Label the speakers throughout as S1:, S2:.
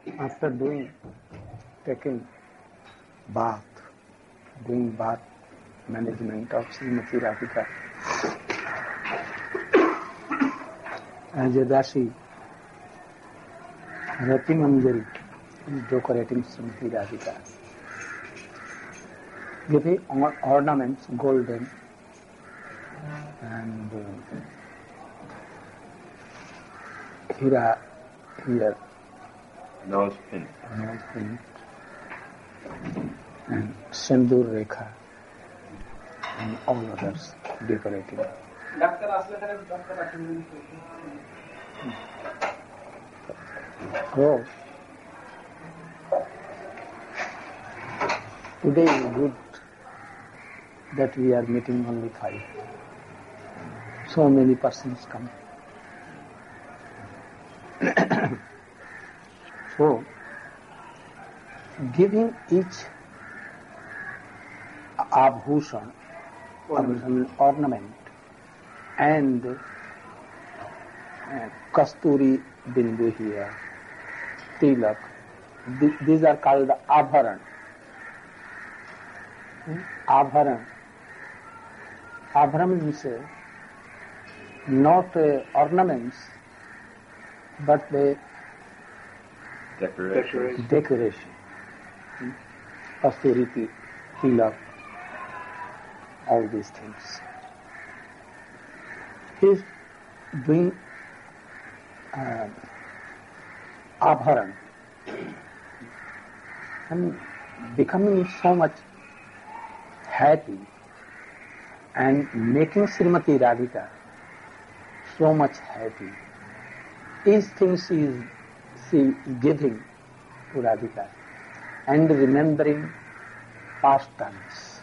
S1: After taking bath, doing bath management of Srimati Radhika, as a Dasi, Rati Manjari is decorating Srimati Radhika, giving ornaments, golden and hira here,
S2: nose pin,
S1: and Sindur Rekha and all others decorating. Oh, today is good that we are meeting only 5. So many persons come. So, giving each abhushan, ornament, and kasturi bindu here, tilak, these are called abharan. Abharan. Abharan means not ornaments, but the decoration. Kasturi, tilak, all these things. He is doing abharan and becoming so much happy and making Srimati Radhika so much happy. These things she is giving to Radhika and remembering past times.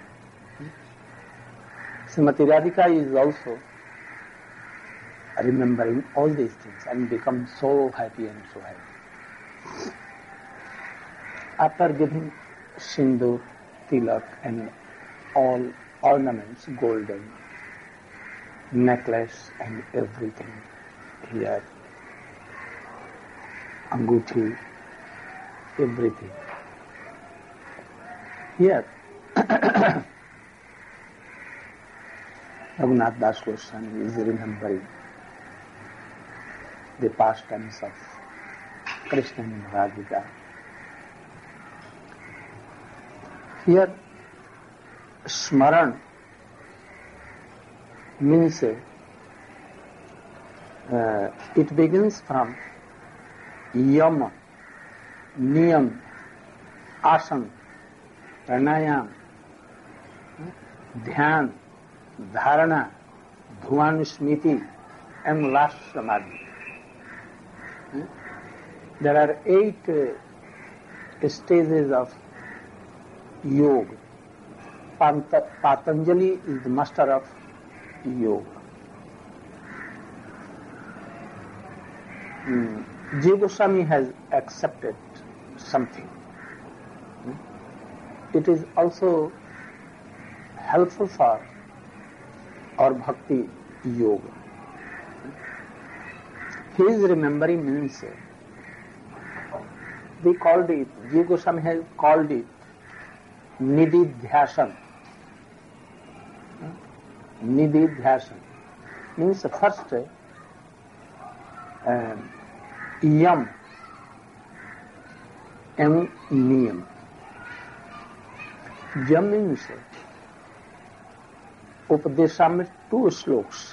S1: Srimati Radhika is also remembering all these things and become so happy and so happy. After giving sindur, tilak and all ornaments, golden, necklace and everything here, anguti, everything. Here, Raghunath Das Goswami is remembering the pastimes of Krishna and Radhika. Here, Smaran means it begins from Yama, Niyam, Asan, Pranayam, Dhyan, Dharana, Dhwanusmiti, and last Samadhi. There are 8 stages of yoga. Patanjali is the master of yoga. Jiva Goswami has accepted something. It is also helpful for our bhakti yoga. His remembering means, we called it, Jiva Goswami has called it Nidhi Dhyasan. Nidhi Dhyasan means first Yam and Niyam. Yam means Upadesha 2 slokas.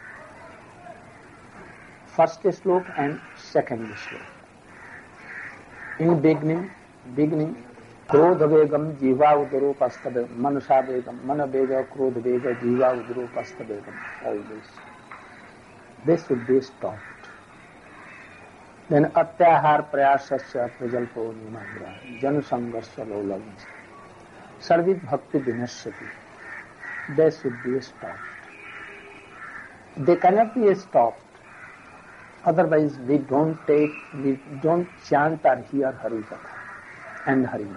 S1: First slok and second slok. In beginning, Krodha Vegam Jiva Udaro Pastada, Manasa Vegam, Mana Vega, Krodha Vega, Jiva Udaro Pasta Vegam, all this. This should be stopped. Then Atyahar Prayasasya Prajalpo Nimagra, Jan Sangasya Lolavans, Sarvit Bhakti Vinasati. They should be stopped. They cannot be stopped. Otherwise, we don't chant or hear Harikatha and Harima.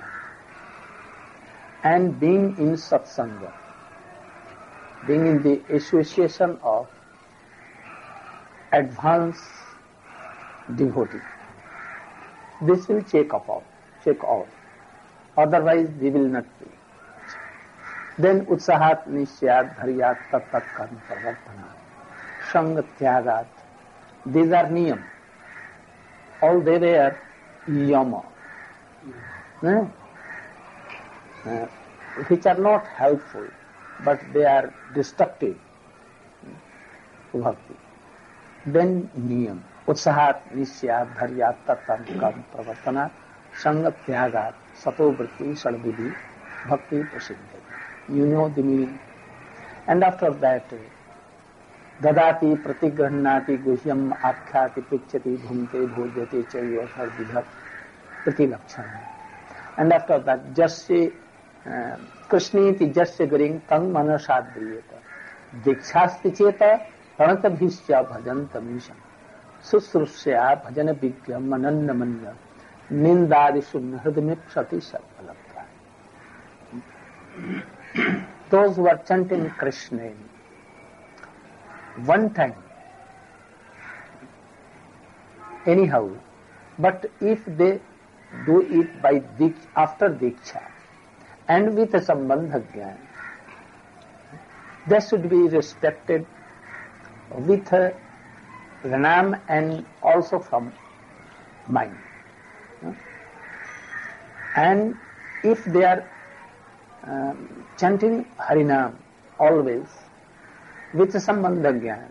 S1: And being in satsanga, being in the association of advanced devotee, This will check out. Otherwise, they will not be. Then utsahat nisyat dharyat tat karma pravartana sanga tyagat. These are niyam. All they were yama, which are not helpful, but they are destructive to bhakti. Then niyam. Utsahat nisyat dharyat tat karma pravartana sanga tyagat sato vritti sadvidhi bhakti prasiddhi. You know the meaning. And after that, dadati pratigrahnati guhyam akhyati pichyati bhumte bhojyate chaiva sarvidhat pratilakshana. And after that, jasya krishniti jasya garing tang manasadriyata dikshasti cheta prantabhisya bhajantamisham susrusya bhajana vigyam manannamanya nindadishun hridmipsati sarvalabdha. Those who are chanting Krishna one time, anyhow, but if they do it by after Diksha and with a Sambandha Jnana, they should be respected with Ranam and also from mind. And if they are chanting Harinam always with Sambandha Jnana,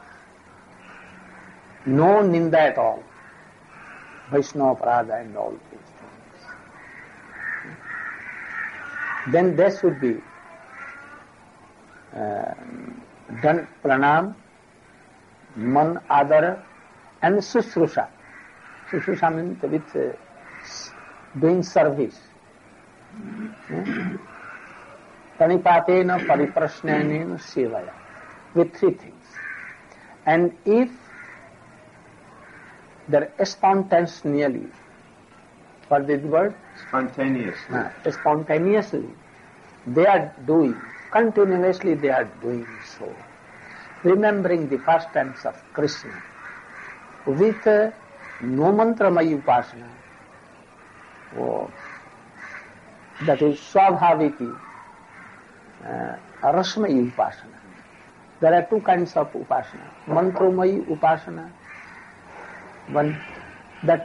S1: no ninda at all, Vaishnava Parada and all these things, then there should be done pranam, man adara and susrusha. Susrusha means with doing service. Pranipatena pariprashnena sevaya, with three things. And if they're spontaneously, what is the word? Spontaneously, they are doing, continuously they are doing so, remembering the pastimes of Krishna with no mantramayi upasana, that is swabhaviki, rasmayi upasana. There are two kinds of upasana. Mantramayi upasana, one that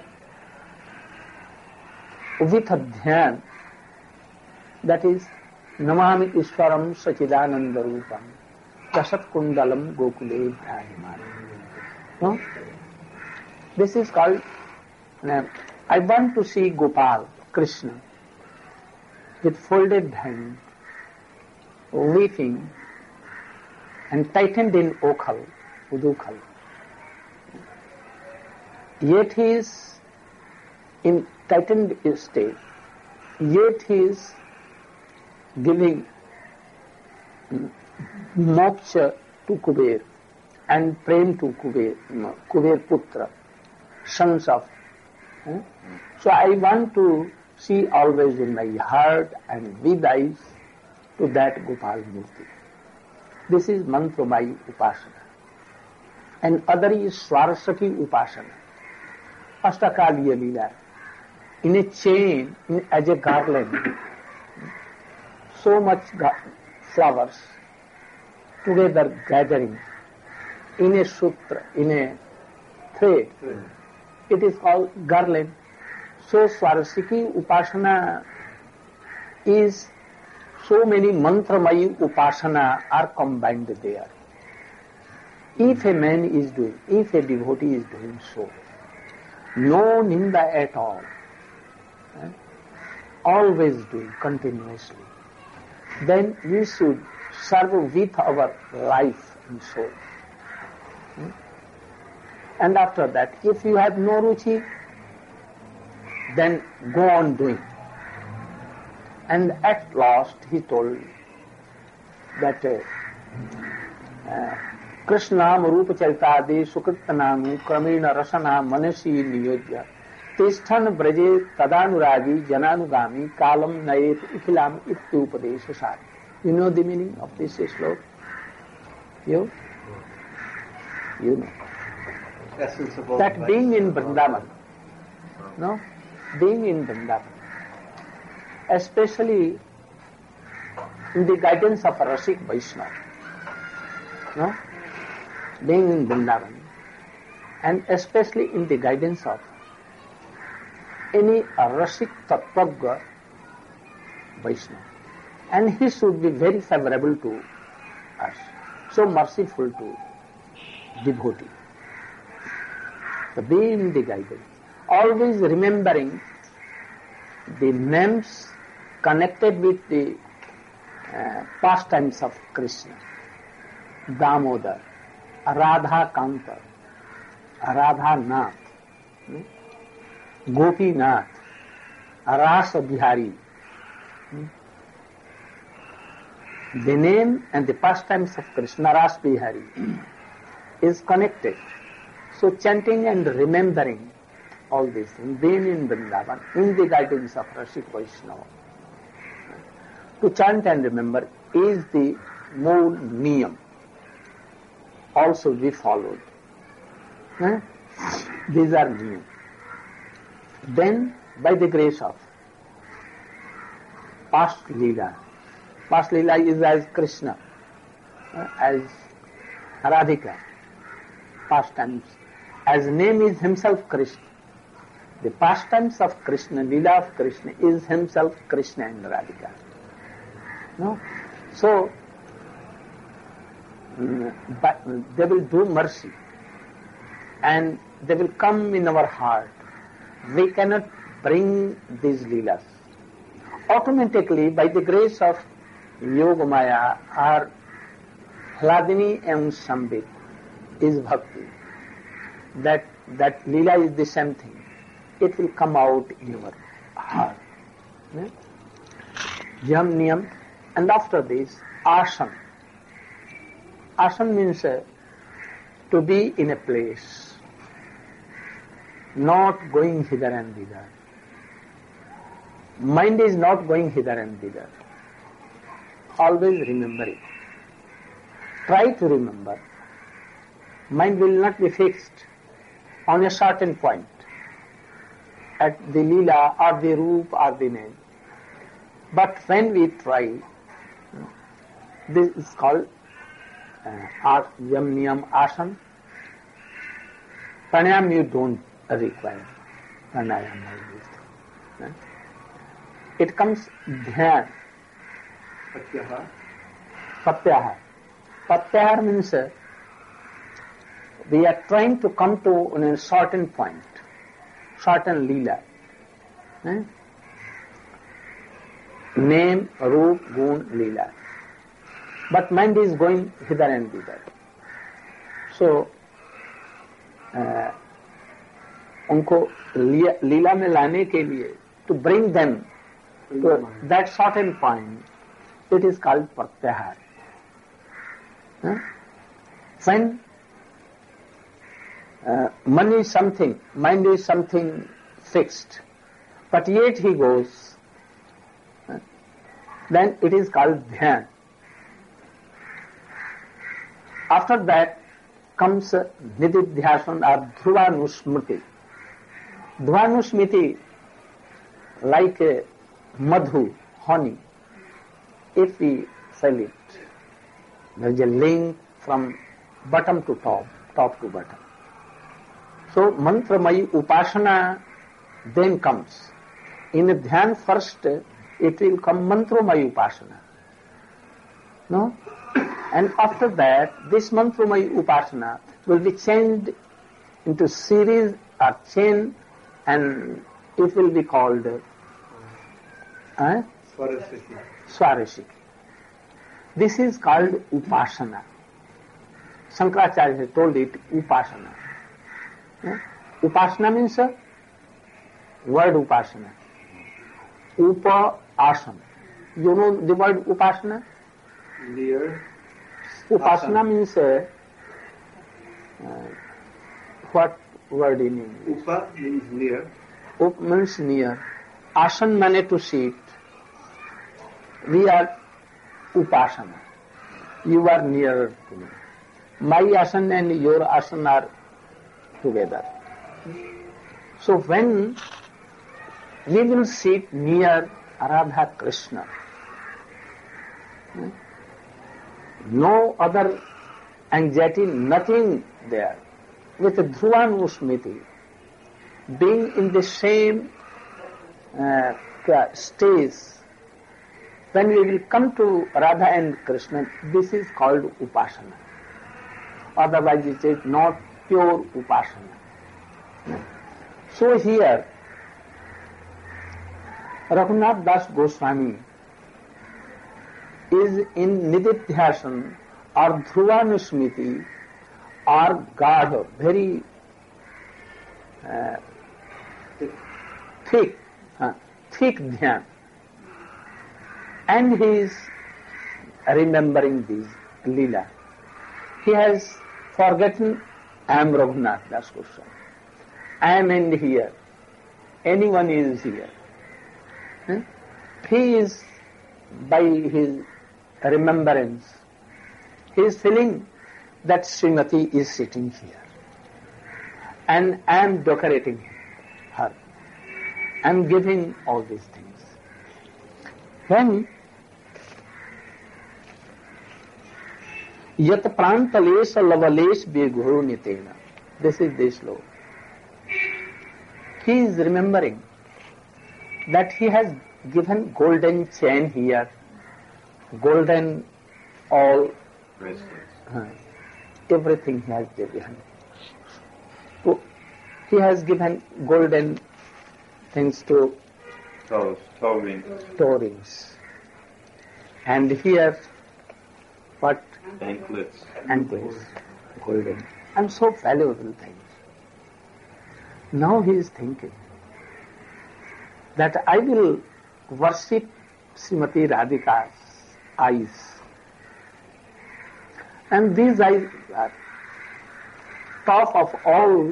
S1: with a dhyan, that is namami ishwaram sachidananda rupam kasat kundalam gokule bhayamani. No? This is called, I want to see Gopal, Krishna, with folded hand, weeping and tightened in okhal, udukhal. Yet he is in tightened state, yet he is giving moksha to Kuber and prem to Kuber Putra, sons of. So I want to see always in my heart and with eyes to that Gopal Murti. This is Mantramayi Upasana. And other is Swarasaki Upasana. Ashtakaliya Leela. In a chain, as a garland, so much flowers together gathering in a sutra, in a thread. It is called garland. So Swarasiki Upasana is so many Mantramayi Upasana are combined there. If a man is doing, if a devotee is doing so, no ninda at all, always doing continuously, then we should serve with our life and soul. And after that, if you have no ruchi, then go on doing. And at last he told that Krishnam Rupa Charitade Sukritanam Kramena Rasana Manasi Niyodya Tisthan Braje Tadanuragi Jananugami Kalam Nayet Ikhilam Ityupadesha Sari. You know the meaning of this sloka? You? You know.
S3: Essence of all
S1: that being in Vrindavan, no? being in Vrindavan, especially in the guidance of a Rasik Vaishnava, no? Being in Vrindavan, and especially in the guidance of any Rasik Tattvagga Vaishnava. And he should be very favorable to us, so merciful to devotee. So being the guidance, always remembering the names connected with the pastimes of Krishna. Damodar, Radha Kanta, Radha Nath, Gopi Nath, Rasa Bihari. The name and the pastimes of Krishna, Rasa Bihari, is connected. So chanting and remembering all these things, being in Vrindavan, in the guidance of Rasik Vaishnava. To chant and remember is the more niyam, also be followed. These are niyam. Then, by the grace of past Leela is as Krishna, as Radhika, pastimes, as name is himself Krishna. The pastimes of Krishna, Leela of Krishna, is himself Krishna and Radhika. No? So, but they will do mercy and they will come in our heart. We cannot bring these Leelas. Automatically, by the grace of Yogamaya or Hladini and Sambit is Bhakti. That Leela is the same thing. It will come out in your heart. Yam Niyam. And after this, Asan. Asan means to be in a place, not going hither and thither. Mind is not going hither and thither. Always remember it. Try to remember. Mind will not be fixed on a certain point at the Leela or the Roop or the name. But when we try, this is called Yam Niyam Asan. Pranayam you don't require. Pranayam always. It comes Dhyan. Pratyahar. Pratyahar means we are trying to come to a certain point, certain Leela. Name, Roop, Gun, Leela. But mind is going hither and thither. So, उनको लीला में लाने के लिए, to bring them to that certain point, it is called pratyahar. When mind is something fixed, but yet he goes, then it is called dhyan. After that comes nididhyasana or dhruvanusmriti. Dhruvanusmriti, like madhu, honey. If we sell it, there is a link from bottom to top, top to bottom. So mantramayi upasana then comes. In dhyan first, it will come mantramayi upasana. No? And after that, this mantramayi upasana will be changed into series or chain, and it will be called Swarashiki. This is called upasana. Shankaracharya has told it upasana. Upasana means word upasana. Upa-asana. You know the word upasana?
S3: Near.
S1: Upasana means what word in English?
S3: Upa means near.
S1: Up means near. Asan means to sit. We are upasana. You are nearer to me. My asan and your asan are together. So when we will sit near Radha Krishna. No other anxiety, nothing there. With Dhruvanusmriti, being in the same stage, when we will come to Radha and Krishna, this is called Upasana. Otherwise it is not pure Upasana. So here, Raghunath Das Goswami is in Nididhyasana or Dhruvanusmriti or Gadha, very thick dhyan. And he is remembering this Leela. He has forgotten, I am Raghunath Das Goswami. I am in here. Anyone is here. He is, by his remembrance, he is feeling that Srimati is sitting here. And I am decorating her. I am giving all these things. When Yat prantalesh lavalesh beguru nitena. This is the sloka. He is remembering that he has given golden chain here, golden all
S2: bracelets.
S1: Everything he has given. So he has given golden things to
S2: Toe
S1: rings. And here, what?
S2: Anklets.
S1: Anklets, golden, and so valuable things. Now he is thinking that I will worship Srimati Radhika's eyes. And these eyes are top of all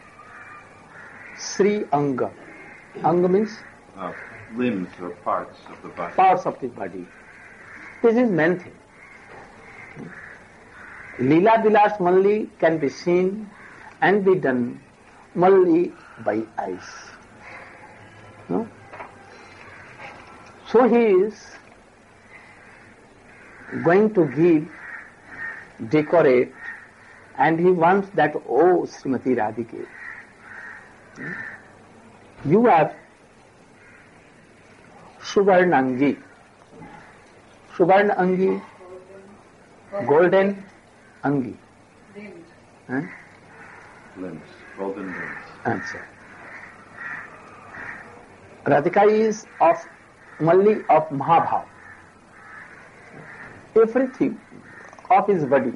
S1: Sri Anga. Anga means?
S2: Limbs or parts of the body.
S1: Parts of the body. This is main thing. Leela Vilas Malli can be seen and be done only by eyes. No? So he is going to give, decorate, and he wants that, oh Srimati Radhike, you are Suvarnangi. Suvarnangi, golden Angi.
S2: Limbs, golden limbs.
S1: Answer. Radhika is of Malli of Mahabhav. Everything of his body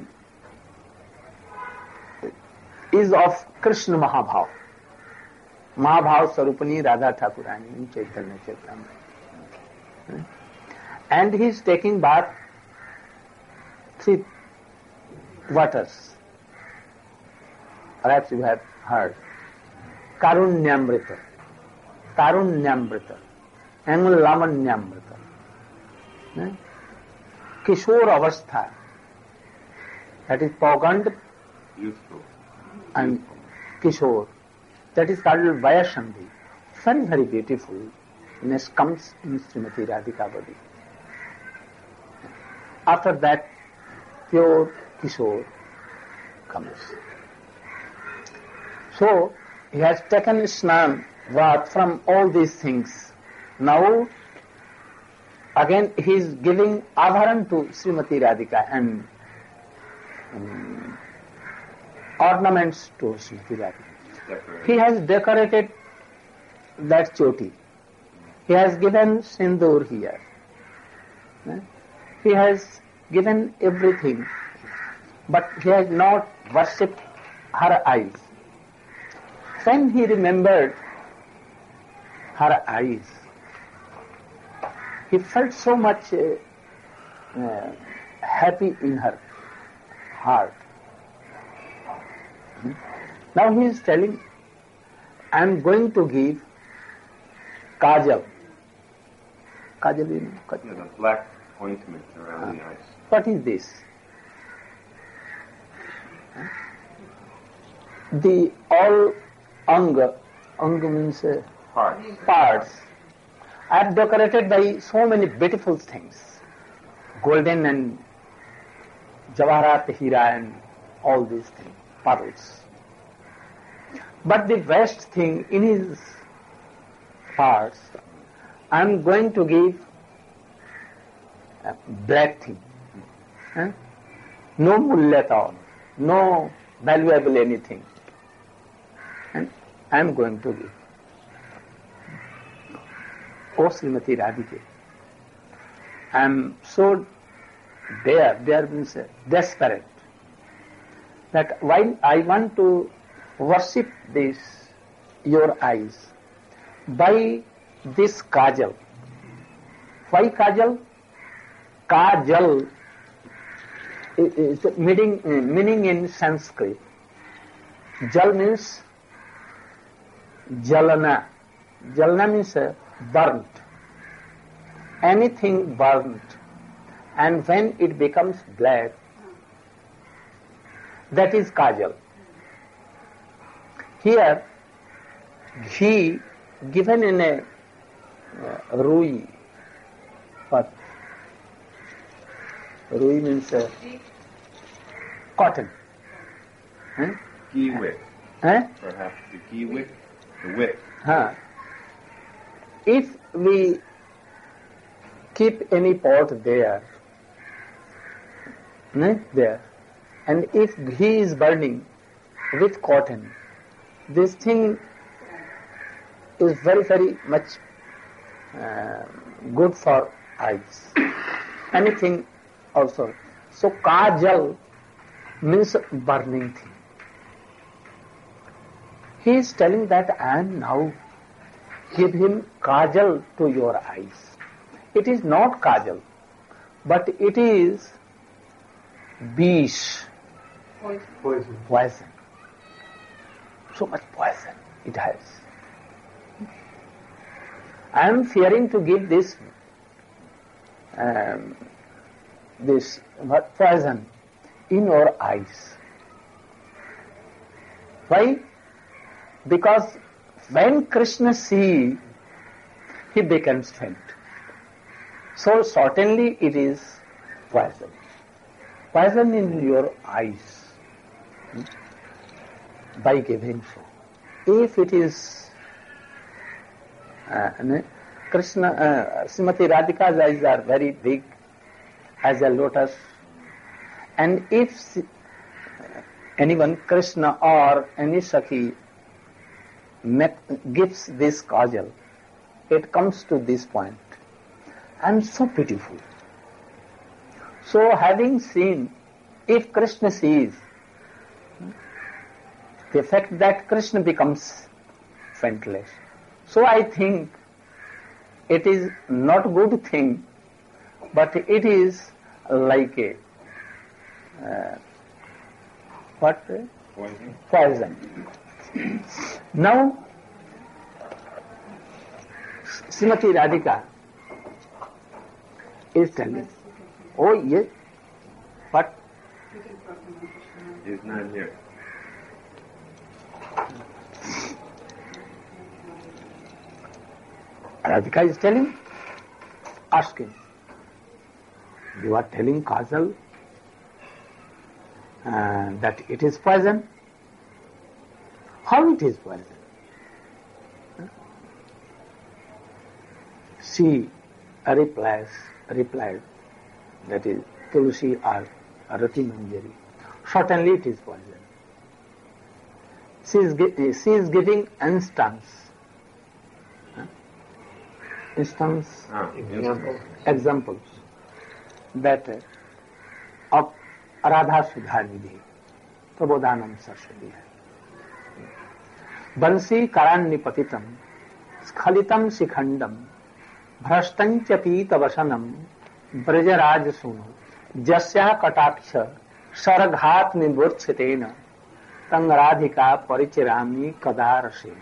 S1: is of Krishna Mahabhav. Mahabhav Sarupani Radha Thakurani in Chaitanya Charitamrita. And he is taking bath 3 waters. Perhaps you have heard. Karunyamrita, Tarunyamrita, and Lamanyamrita. Kishore Avastha, that is Paugand
S2: Youthful.
S1: and Kishore, that is called Vayasandhi. Very, very beautiful. This comes in Srimati Radhika body. After that, pure Kishore comes. So, he has taken Snan, Vat from all these things. Now, again he is giving Abharan to Srimati Radhika and ornaments to Srimati Radhika. He has decorated that choti. He has given sindoor here. He has given everything, but he has not worshipped her eyes. When he remembered her eyes, he felt so much happy in her heart. Now he is telling, I am going to give kajal. Kajal, you know?
S2: Yeah, the black ointment around the eyes.
S1: What is this? The all anga means
S2: Parts.
S1: parts are decorated by so many beautiful things, golden and javaharat, hira and all these things, pearls. But the best thing in his parts, I am going to give a black thing. Huh? No mulya at all, no valuable anything. And I am going to give. Oh, Srimati Radhike, I am so there means desperate, that while I want to worship this, your eyes, by this kajal. Why kajal? Kajal is meaning in Sanskrit. Jal means jalana. Jalana means burnt. Anything burnt. And when it becomes black, that is kajal. Here, ghee given in a rui. What? Rui means cotton. Huh?
S2: Ghee wick.
S1: Huh?
S2: Perhaps the ghee wick. The wick.
S1: Huh. If we keep any pot there, and if ghee is burning with cotton, this thing is very, very much good for eyes. Anything also. So kajal means burning thing. He is telling that I am now give him kajal to your eyes. It is not kajal, but it is bish, poison. So much poison it has. I am fearing to give this poison in your eyes. Why? Because when Krishna sees, he becomes faint. So certainly it is poison. Poison in your eyes by giving so. If it is Krishna, Srimati Radhika's eyes are very big as a lotus, and if anyone, Krishna or any Sakhi, gives this kajal, it comes to this point, and so beautiful. So having seen, if Krishna sees, the fact that Krishna becomes faintless. So I think it is not a good thing, but it is like a poison. Now, Srimati Radhika is telling, oh yes, but
S2: He's not here.
S1: Radhika is telling, ask him, you are telling Kajal that it is poison? How it is poison? She replied, that is Tulsi or Rati Manjari, certainly it is poison. She is giving examples that of Radha Sudha Nidhi, Prabodhanam Saraswati. Bansi Karanni Patitam, Skhalitam Sikhandam, Bhrashtancha Pita Vasanam, Brajaraj Sunu, Jasya Kataksha, Saraghat Niburchetena, Tangaradhika Parichirami Kadarasena.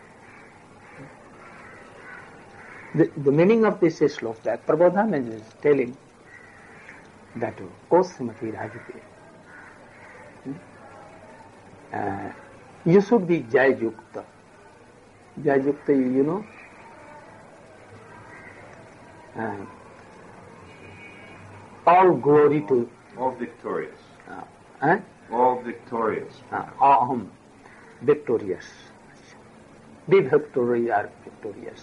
S1: The meaning of this is sloka that Prabodhananda is telling that, O Srimati Radhike, you should be Jai Yukta. Jayukta, you know. All glory to...
S2: All victorious.
S1: Eh?
S2: All victorious.
S1: Aham, victorious. Be victorious or victorious.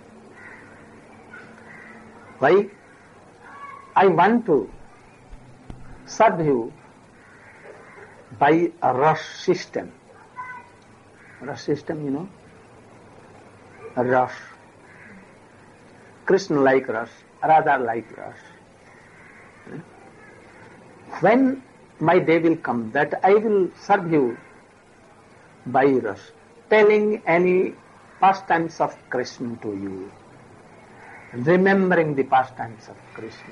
S1: Why? I want to serve you by a rush system. Rush system, you know? A rush. Krishna like rush, Radha like rush. When my day will come that I will serve you by rush, telling any pastimes of Krishna to you, remembering the pastimes of Krishna,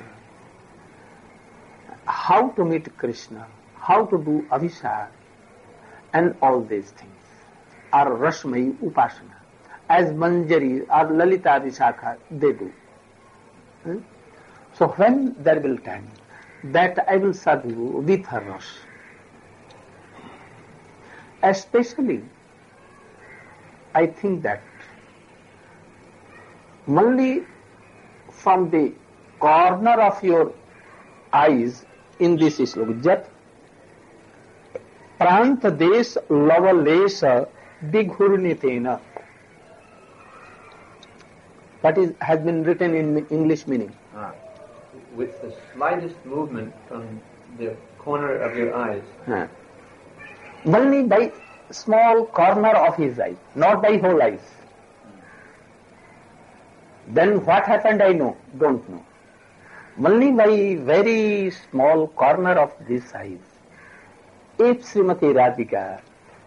S1: how to meet Krishna, how to do Abhishek, and all these things are Rashmayi Upasana. As Manjari or Lalita Vishakha, they do. So when there will time, that I will serve you with her rush. Especially, I think that only from the corner of your eyes in this slok, Jat Pranta Des Lavalesa Bighurnitena. What has been written in English meaning?
S3: With the slightest movement from the corner of your eyes.
S1: Only by small corner of his eye, not by whole eyes. Then what happened I don't know. Only by very small corner of this eyes. If Srimati Radhika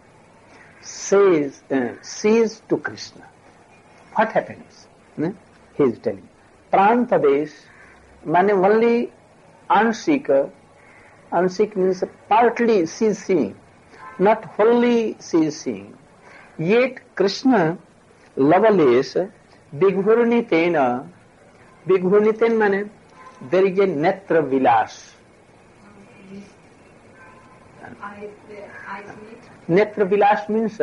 S1: says to Krishna, what happens? He is telling. Prantadesh, means only Anshika. Anshik means partly she is seeing, not wholly she is seeing. Yet Krishna, Lavalesh, Bighurnitena, Bighurniten means there is a Netra Vilas. Netra Vilas means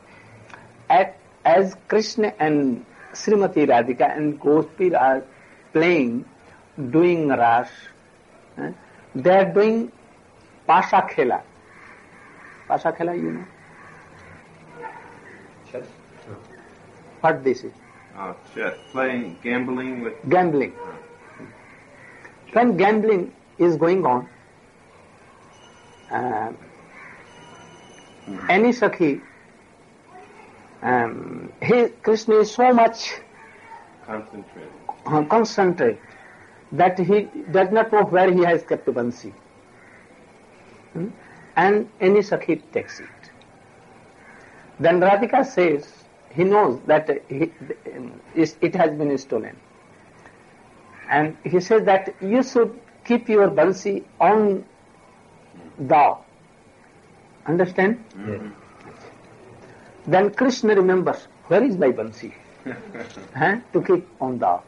S1: as Krishna and Srimati Radhika and Gospir are playing, doing Ras, they are doing Pasha Khela. Pasha Khela, you know?
S3: Chess?
S1: What this is?
S2: Chess. Playing, gambling with...
S1: Gambling. When gambling is going on, any Sakhi, Krishna is so much concentrated that he does not know where he has kept Bansi. And any Sakhi takes it. Then Radhika says, he knows that it has been stolen. And he says that you should keep your Bansi on thou. Understand?
S3: Yes.
S1: Then Krishna remembers, where is my Bansi? To keep on thou.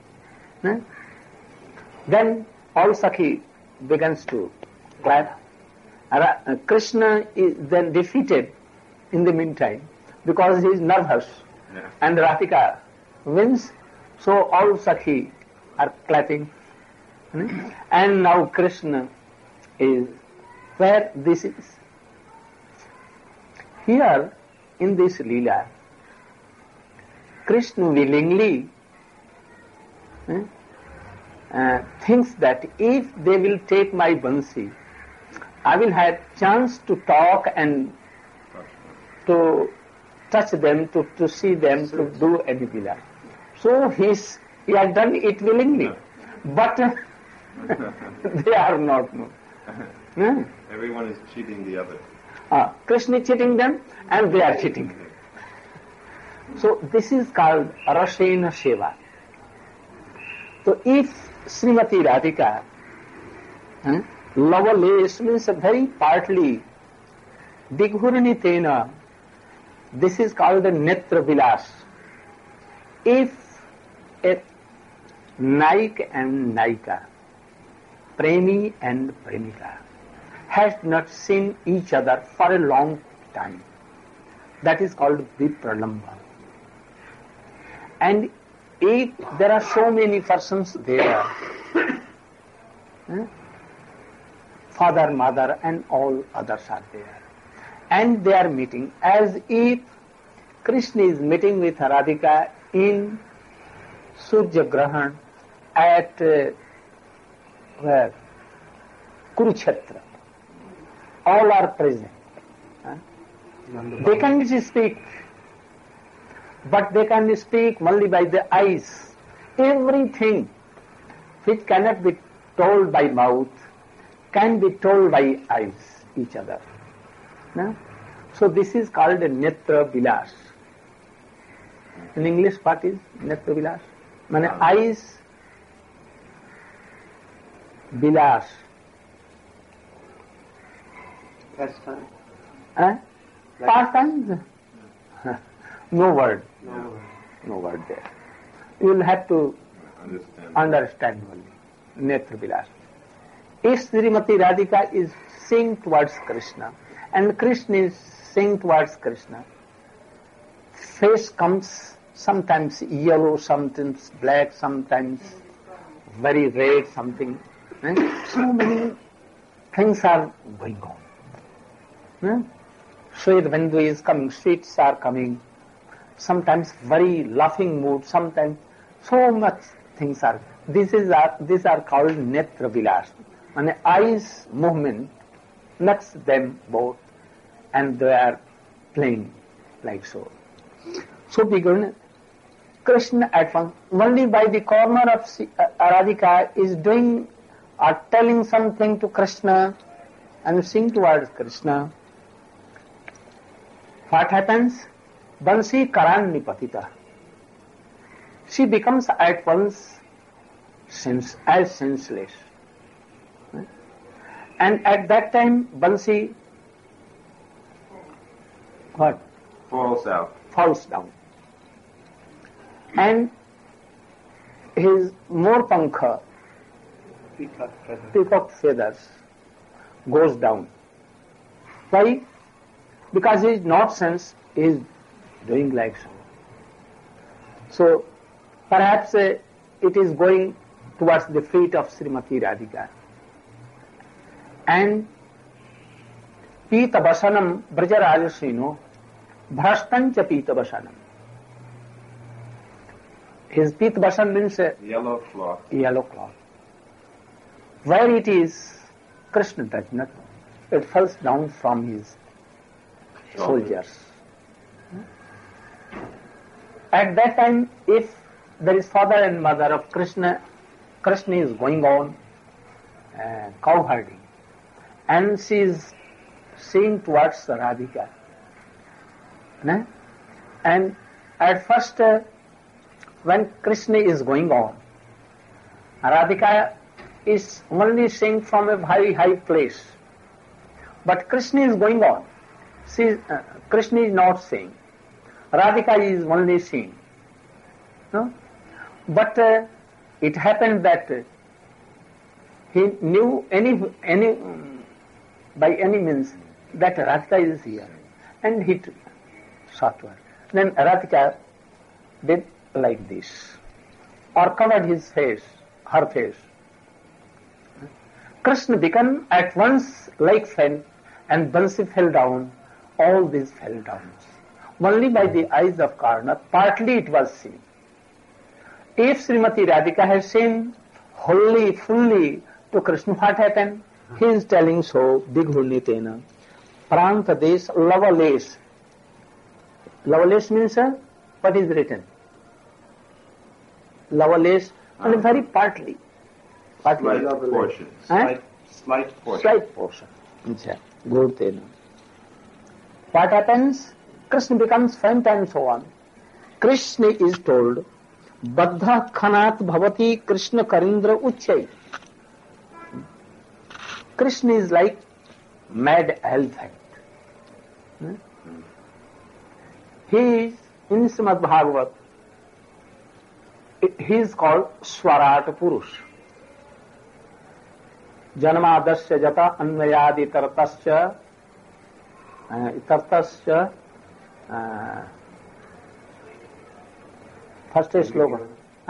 S1: Then all Sakhi begins to clap. Krishna is then defeated in the meantime because he is nervous and Radhika wins, so all Sakhi are clapping. And now Krishna is where this is. Here in this Leela, Krishna willingly thinks that if they will take my Bansi, I will have chance to talk and to touch them, to see them, to do any Leela. So he has done it willingly, but they are not. No.
S2: Everyone is cheating the other.
S1: Krishna is cheating them and they are cheating. So this is called Rasena Seva. So if Srimati Radhika, Lavalesh means very partly, Bighurnitena, this is called the Netra Vilas. If a Naik and Naika, Premi and Premika, has not seen each other for a long time, that is called Vipralamba. And if there are so many persons there, father, mother and all others are there, and they are meeting as if Krishna is meeting with Radhika in Surya Grahan at where? Kurukshetra. All are present. They can speak, but they can speak only by the eyes. Everything which cannot be told by mouth can be told by eyes, each other. So this is called a Netra Vilas. In English, what is Netra Vilas? Mane eyes Vilas.
S3: Pastime.
S1: Pastime? No word. No word there. You will have to understand only. Netra Vilas. If Srimati Radhika is seeing towards Krishna and Krishna is seeing towards Krishna, face comes sometimes yellow, sometimes black, sometimes very red, something. So many things are going on. Shweta is coming, sweets are coming, sometimes very laughing mood, sometimes so much things are. These are called Netra Vilas. And eyes movement next them both, and they are playing like so. So begin Krishna at once, only by the corner of Radhika is doing or telling something to Krishna and sing towards Krishna. What happens? Bansi Karan Nipatita. She becomes at once as senseless. And at that time, Bansi what? Falls down. And his Morpankha, peacock feathers, goes down. Why? Because his nonsense is doing like so. So, perhaps it is going towards the feet of Srimati Radhika. And Pita Vasanam Brajarajasino Bhrastancha Pita Vasanam. His Pita Vasan means
S2: yellow cloth.
S1: Yellow cloth. Where it is, Krishna does not. It falls down from his soldiers. At that time, if there is father and mother of Krishna, Krishna is going on cow herding, and she is seeing towards Radhika. And at first, when Krishna is going on, Radhika is only seeing from a very high place. But Krishna is going on. Krishna is not seeing. Radhika is only seeing. No? But it happened that he knew by any means that Radhika is here, and he sought her. Then Radhika did like this, or covered his face, her face. Krishna became at once like fell, and Bansi fell down. All these fell down. Only by the eyes of Karna, partly it was seen. If Srimati Radhika has seen wholly, fully to Krishna, what happened? He is telling so, Dighurnitena, Pranta Desh Lavales. Lavales means, what is written? Lavales, only very partly.
S2: Slight portion. Slight portion.
S1: Slight portion. Gurtena. What happens? Krishna becomes faint and so on. Krishna is told, Baddha Khanat Bhavati Krishna Karindra Uchay. Krishna is like mad elephant. He is, in Srimad Bhagavat, he is called Swarat Purush. Janmadasya jata anvayadi tartasya First sloka.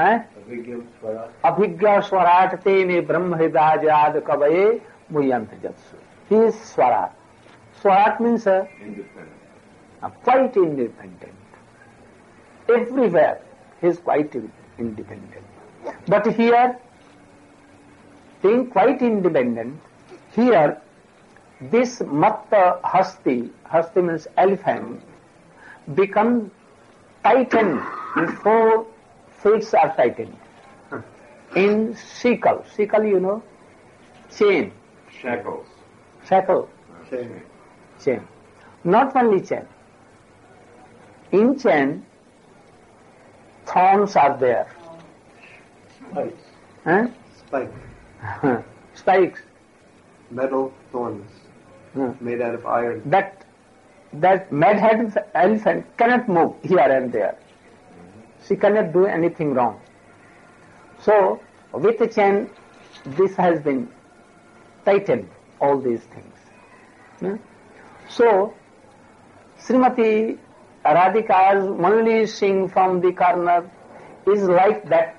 S1: Abhigya Swarat te me Brahma Hridajad Kavaye Muyant Jatsu. He is Swarat. Swarat means
S2: independent.
S1: Quite independent. Everywhere he is quite independent. But here, being quite independent, here this Matta Hasti, Hasti means elephant, becomes tightened in 4 feet are tightened. In sickle, you know, chain.
S2: Shackles.
S1: Shackle. Chain. Not only chain. In chain, thorns are there.
S3: Spikes.
S1: Huh?
S3: Spikes.
S1: Spikes.
S3: Metal thorns. Made out of iron.
S1: That mad-headed elephant cannot move here and there. She cannot do anything wrong. So, with the chain, this has been tightened, all these things. So, Srimati Radhika's only sing from the corner is like that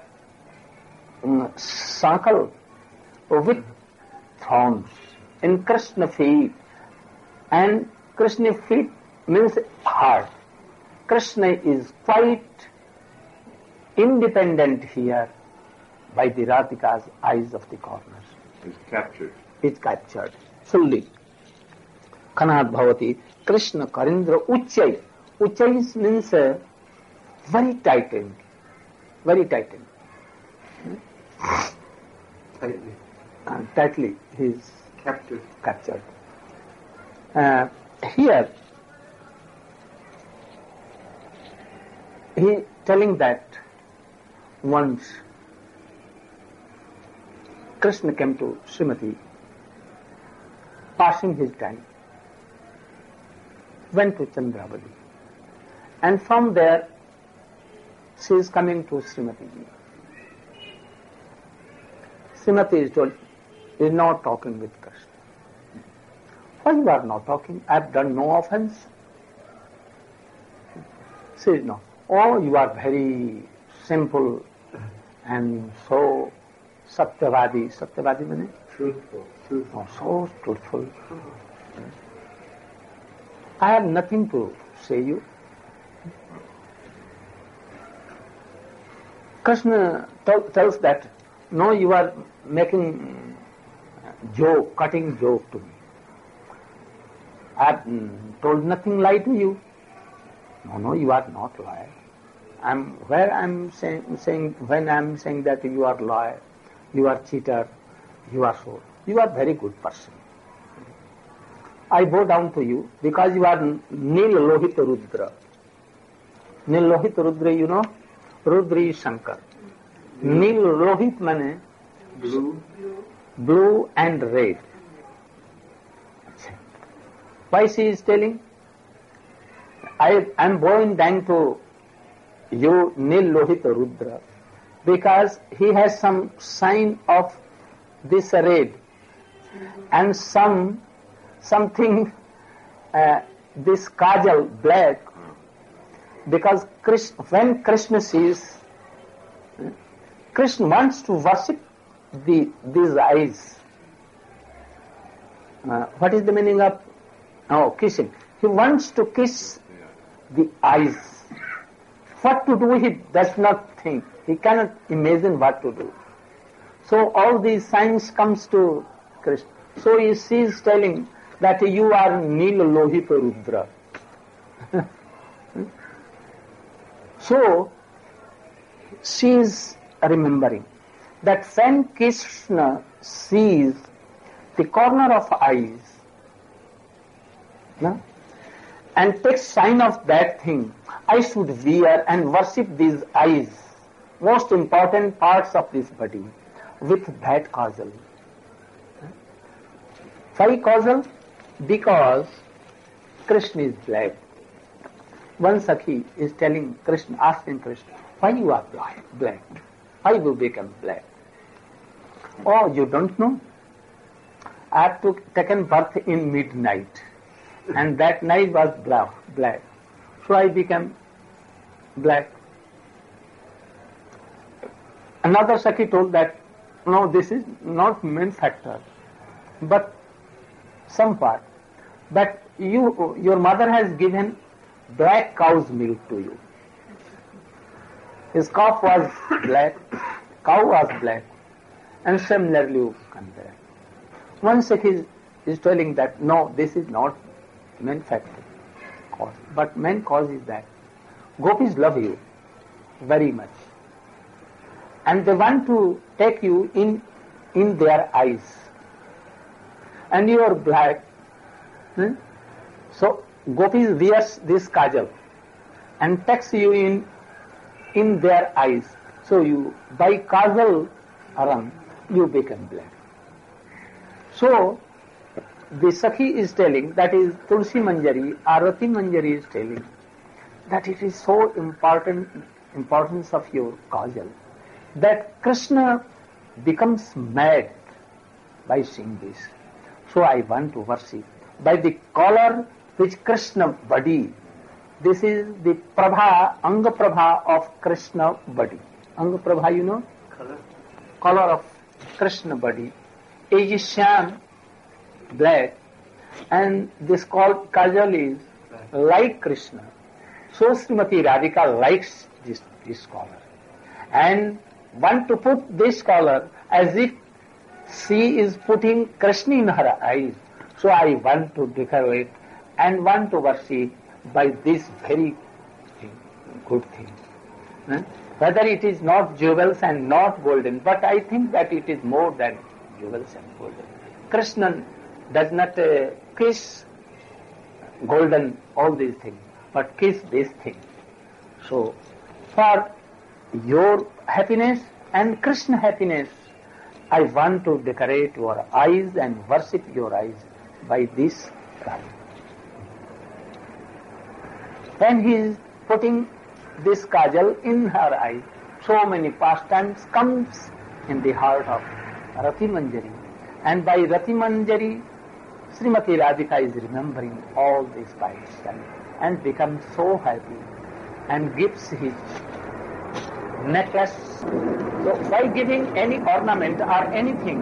S1: shankle with thorns in Krishna feet. And Krishna feet means heart. Krishna is quite independent here by the Radhika's eyes of the corners. Is captured fully. Kanat Bhavati, Krishna Karindra Uchay. Uchay means very tightened. Very tightened. Tightly he is captured. Here he telling that once Krishna came to Srimati, passing his time, went to Chandravali, and from there she is coming to Srimati. Srimati is told, is not talking with Krishna. Why you are not talking? I have done no offense. She is not. Oh, you are very simple and so Satyavadi. Satyavadi means?
S3: Truthful.
S1: Oh, so truthful. I have nothing to say you. Krishna tells that, no, you are making joke, cutting joke to me. I have told nothing lie to you. No, you are not liar. When I'm saying that you are liar, you are cheater, you are so. You are very good person. I bow down to you because you are Nil Lohit Rudra. Nil Lohit Rudra, you know? Rudra is Shankar. Nil Lohit means blue and red. Why she is telling? I am bowing down to you, Nil Lohit Rudra, because he has some sign of this red and something this kajal black, because when Krishna sees, Krishna wants to worship these eyes. What is the meaning of kissing? He wants to kiss the eyes. What to do he does not think. He cannot imagine what to do. So all these signs comes to Krishna. So he is telling that you are Nil Lohit Rudra. So she is remembering that when Krishna sees the corner of eyes, and takes sign of that thing, I should wear and worship these eyes, most important parts of this body, with that kajal. Why kajal? Because Krishna is black. One Sakhi is telling Krishna, asking Krishna, why you are black? Why you become black? Oh, you don't know? I have taken birth in midnight, and that night was black. So I became black. Another Sakhi told that, no, this is not main factor, but some part. But your mother has given black cow's milk to you. His calf was black, cow was black, and similarly you compare. One Sakhi is telling that, no, this is not main factor, cause. But main cause is that gopis love you very much. And they want to take you in their eyes. And you are black. So gopis wears this kajal and takes you in their eyes. So you, by kajal aram, you become black. So the Sakhi is telling, that is Tulsi Manjari, Arati Manjari is telling, that it is so importance of your kajal, that Krishna becomes mad by seeing this. So I want to worship by the color which Krishna body. This is the Prabha, Anga Prabha of Krishna body. Anga Prabha, you know? Color of Krishna body. Age is sham, black, and this called kajal is like Krishna. So Srimati Radhika likes this color and want to put this color as if she is putting Krishna in her eyes. So I want to decorate and want to worship by this very good thing. Whether it is not jewels and not golden, but I think that it is more than jewels and golden. Krishna does not kiss golden, all these things, but kiss this thing. So, for your happiness and Krishna happiness, I want to decorate your eyes and worship your eyes by this color. Then he is putting this kajal in her eyes. So many pastimes comes in the heart of Rati Manjari. And by Rati Manjari, Srimati Radhika is remembering all these pastimes and becomes so happy and gives his necklace. So by giving any ornament or anything,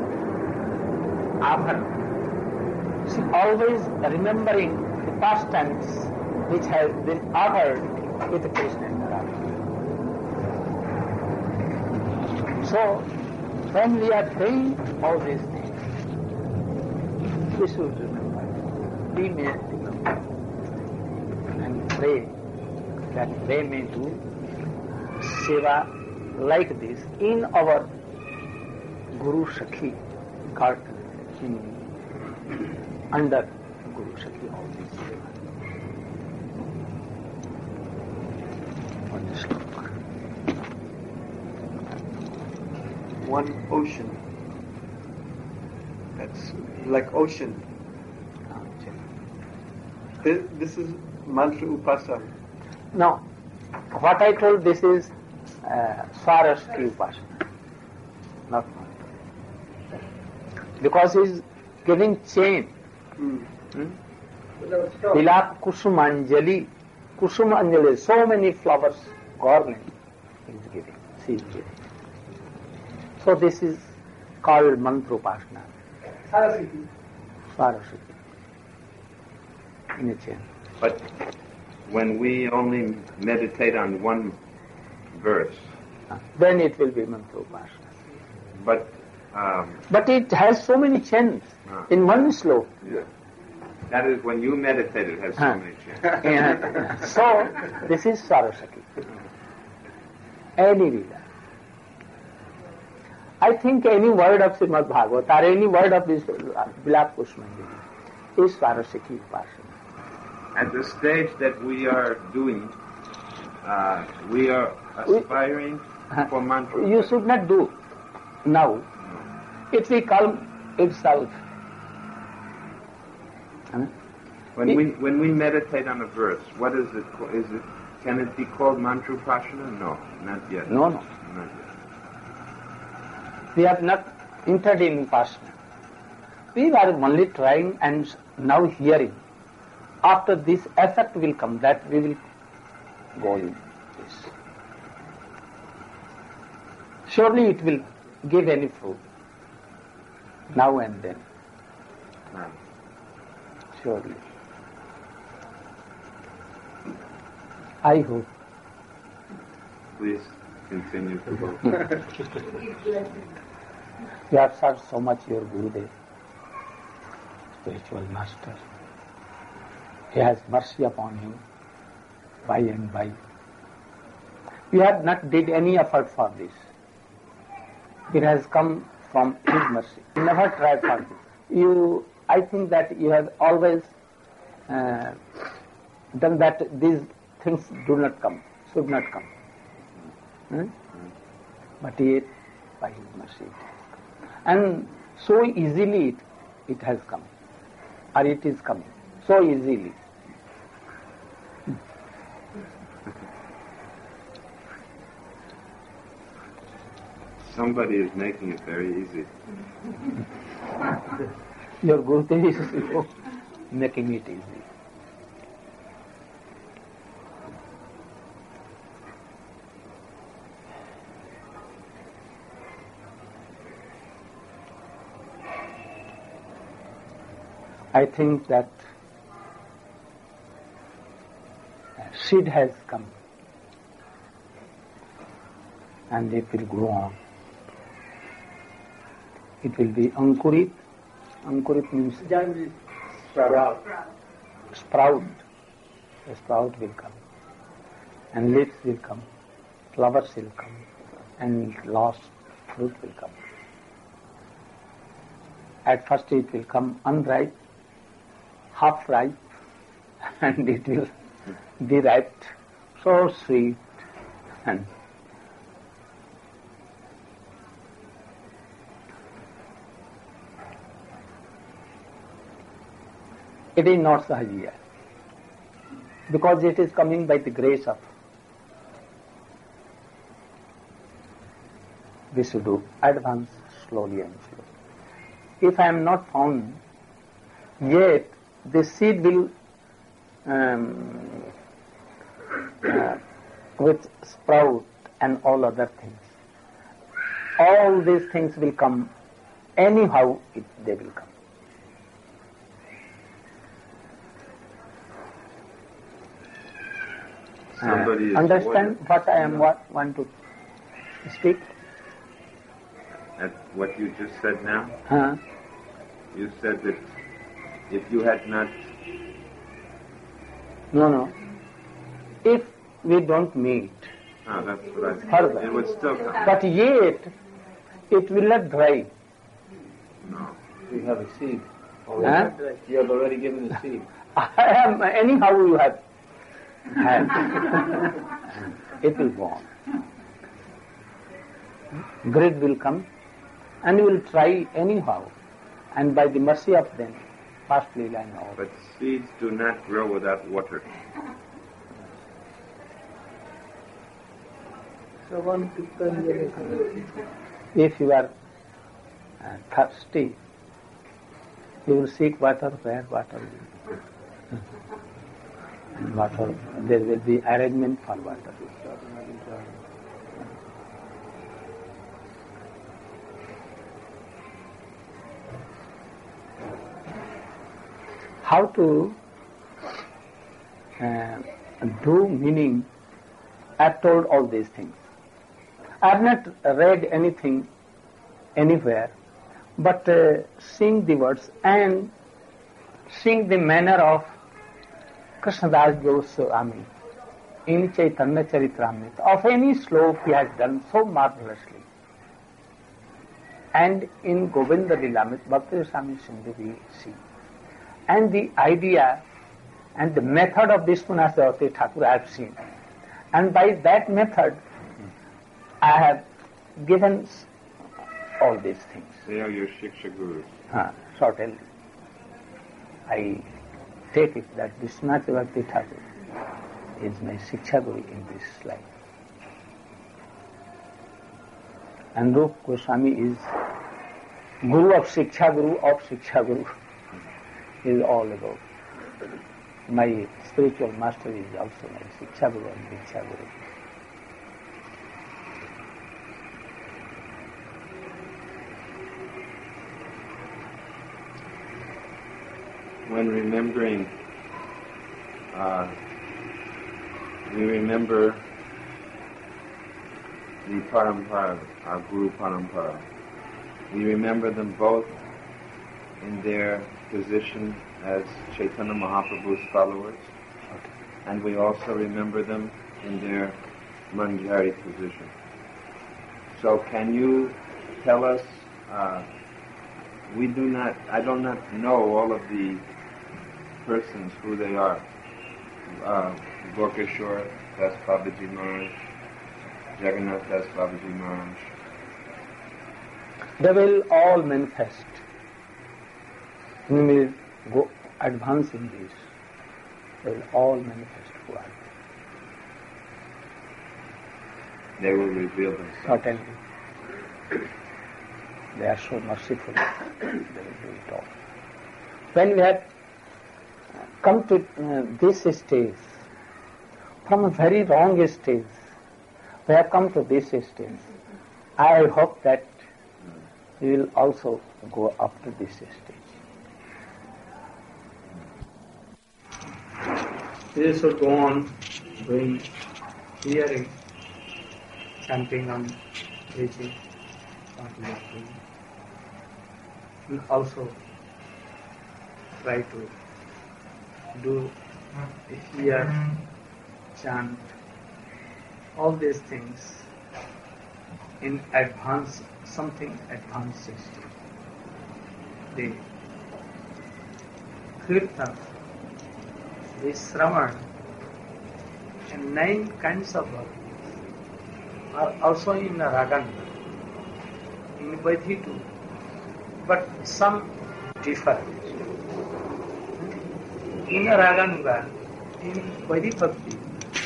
S1: abhar, she always remembering the pastimes which have been offered with Krishna and Radha. So, when we are praying all these things, we should remember, we may remember and pray that they may do seva like this in our Guru Sakhi garden, under Guru Sakhi all this seva.
S3: One ocean. That's like ocean. This is mantra upasana.
S1: No, what I told, this is Saraswati upasana, not mantra. Because he is giving chain. Vilap Kusumanjali. Kusumanjali, so many flowers, garland he is giving, she is giving. So this is called mantra upasana. Saraswati. In a chain.
S2: But when we only meditate on one verse,
S1: then it will be mantra upasana.
S2: But
S1: it has so many chants in one sloka.
S2: Yeah. That is when you meditate, it has so many chants.
S1: So this is Saraswati. Any Veda. I think any word of Srimad Bhagavad or any word of this Vilap Kusumanjali is Saraswati upasana.
S2: At the stage that we are doing, we are aspiring for mantra.
S1: You should not do now. It will calm itself.
S2: When we meditate on a verse, what is it? Can it be called mantra upasana? No, not yet.
S1: No.
S2: Not yet.
S1: We have not entered in upasana. We are only trying and now hearing. After this effect will come, that we will go in this. Surely it will give any fruit, now and then. Surely. I hope.
S2: Please continue to hope.
S1: You have served so much your Gurudev, spiritual master. He has mercy upon you by and by. You have not did any effort for this. It has come from His mercy. You never tried for this. I think that you have always done that these things do not come, should not come. But yet, by His mercy, it has come. And so easily it has come, or it is coming, so easily.
S2: Somebody is making it very easy.
S1: Your Gurudev is making it easy. I think that seed has come and it will grow on. It will be ankurit. Ankurit means
S3: Sprout.
S1: sprout. A sprout will come, and leaves will come, flowers will come, and last fruit will come. At first it will come unripe, half ripe, and it will be ripe, so sweet, and it is not Sahajiya, because it is coming by the grace of we should do advance slowly and slowly. If I am not found, yet the seed will with sprout and all other things. All these things will come, anyhow they will come.
S2: Somebody is
S1: Understand what I am want to speak?
S2: At what you just said now?
S1: Huh?
S2: You said that if you had not...
S1: No. If we don't meet,
S2: that's what I
S1: further,
S2: it would still come.
S1: but yet it will not dry.
S2: No.
S3: You have a seed.
S1: Huh?
S3: You have already given the seed.
S1: I am, anyhow you have had. It will go on. Greed will come, and you will try anyhow, and by the mercy of them, fastly line out.
S2: But seeds do not grow without water.
S1: If you are thirsty, you will seek water where water will be. And water, there will be arrangement for water. How to do meaning, I have told all these things. I have not read anything anywhere, but seeing the words and seeing the manner of Krishnadas Goswami in Chaitanya Charitamrita, of any slope he has done so marvelously. And in Govinda Lilamrita, Bhakti Swami Sindhu we see. And the idea and the method of Vishwanath Jayati Thakur I have seen. And by that method, I have given all these things.
S2: They are your Shiksha Gurus.
S1: Certainly. I take it that Vishwanath Jayati Thakur is my Shiksha Guru in this life. And Rup Goswami is Guru of Shiksha Guru, is all about. My spiritual master is also my Shiksha Guru and Diksha Guru.
S2: when remembering, we remember the Parampara, our Guru Parampara. We remember them both in their position as Chaitanya Mahaprabhu's followers, and we also remember them in their Manjari position. So can you tell us, I do not know all of the persons, who they are. Gokishore Das Babaji Maharaj, Jagannath Das Babaji Maharaj.
S1: They will all manifest. We will go advance in this. They will all manifest who are
S2: They will reveal themselves.
S1: certainly. They are so merciful. They will do it all. When we have come to this stage, from a very wrong stage, we have come to this stage. I hope that we will also go up to this stage. We should go on doing hearing, chanting and preaching, what we are doing. We also try to do hear, chant, all these things in advance, something advanced stage. The kirtan, the Sravan, and 9 kinds of bhakti are also in Raganga, in Vaidhi too, but some differ. In Raganga, in Vaidhi Bhakti,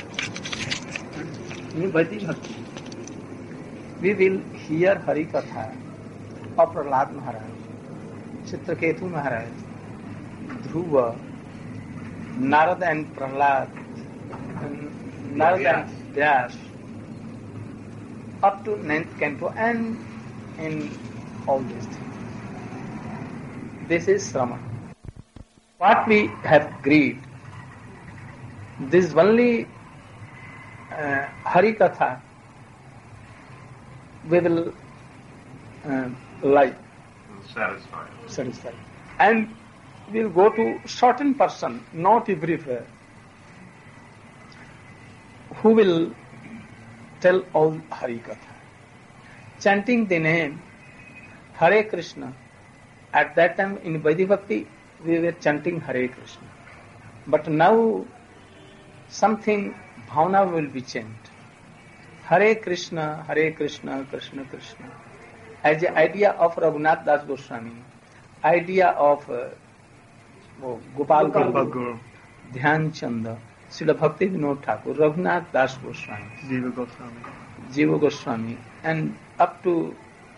S1: we will hear Hari Katha of Prahlad Maharaj, Chitraketu Maharaj, Dhruva, Narad and Prahlad, Narad and Vyas, up to 9th canto, and in all these things. This is Sraman. What we have agreed, this only Hari Katha we will like, satisfy. And we will go to certain person, not everywhere, who will tell all Hari Katha. Chanting the name Hare Krishna. At that time in Vaidhi Bhakti we were chanting Hare Krishna. But now something bhavana will be chanted. Hare Krishna, Krishna Krishna. As the idea of Raghunath Das Goswami, idea of Gopal Guru, Dhyan Chanda, Srila Bhakti Vinod Thakur, Raghunath Das Goswami, Jiva Goswami, and up to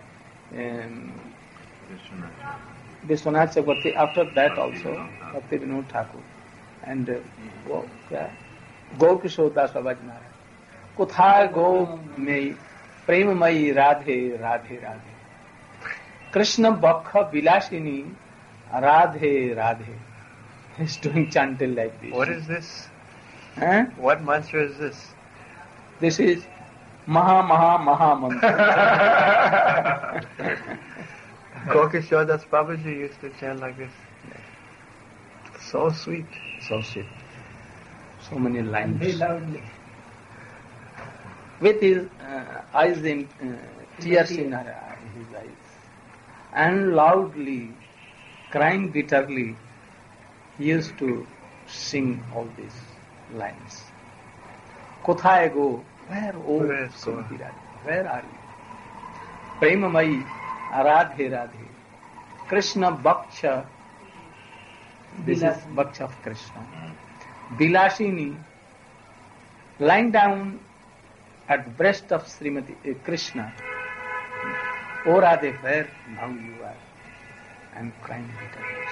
S1: Vishwanath Chakravarti, after that also Bhakti Vinod Thakur, and Gokishore Das Babaji Maharaj. Kutha go mein prem mai radhe radhe radhe. Krishna Bhakha Vilashini radhe radhe. He's doing chanting like this.
S3: What is this?
S1: Huh?
S3: What mantra is this?
S1: This is Maha mantra.
S3: Gokishore Das Babaji used to chant like this. So sweet.
S1: So sweet. So many lines. Very loudly. With his eyes in tears in his eyes, and loudly, crying bitterly, he used to sing all these lines. Kothaye go, where, oh Subhiraj, where are you? Premamai, Radhe Radhe, Krishna Bhaksha, this is Bhaksha of Krishna. Bilashini, lying down at the breast of Srimati Krishna. O Radhe, where now you are? I am crying bitterly.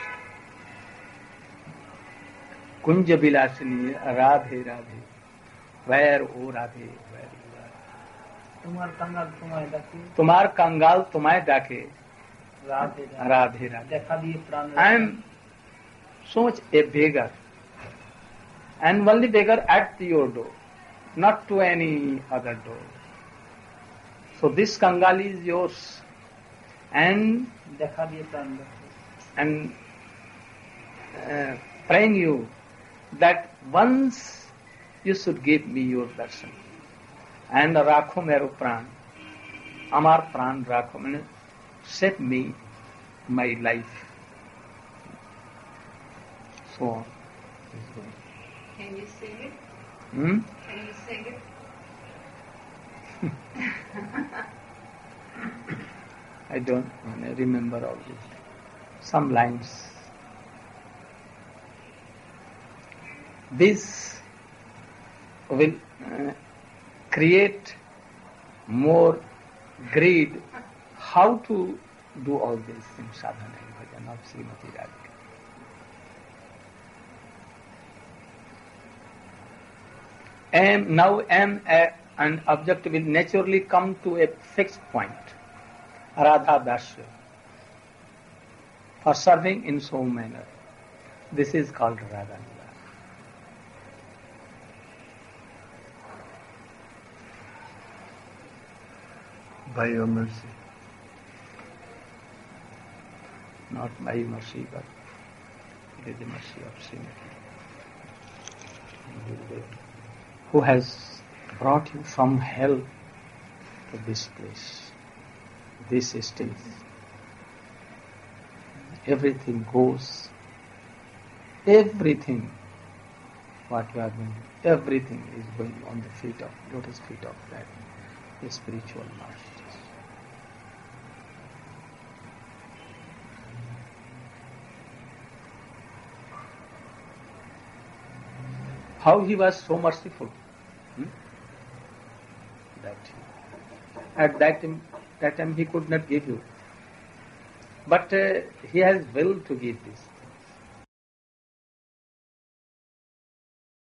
S1: Kunja Bilashini, Radhe Radhe, where, O Radhe, where you are? Tumar Kangal Tumai Dake, Radhe Radhe. I am so much a beggar, and only beggar at your door, not to any other door. So this Kangali is yours, and praying you that once you should give me your darshan, and rakho mero pran, amar pran rakho, means save me, my life. So on.
S4: Can you sing it?
S1: Hmm?
S4: Can you sing it?
S1: I don't remember all this. Some lines. This will create more greed. How to do all these things, sadhana and bhajan of Srimati Radhika. Now an object will naturally come to a fixed point. Radha Dasya. For serving in so manner. This is called Radha Nila.
S5: By your mercy.
S1: Not by mercy, but it is the mercy of Srimati, who has brought you from hell to this place, this stage. Everything goes, everything, what you are doing, everything is going on the feet of, lotus feet of that spiritual masters. How he was so merciful. At that time he could not give you. But he has will to give this.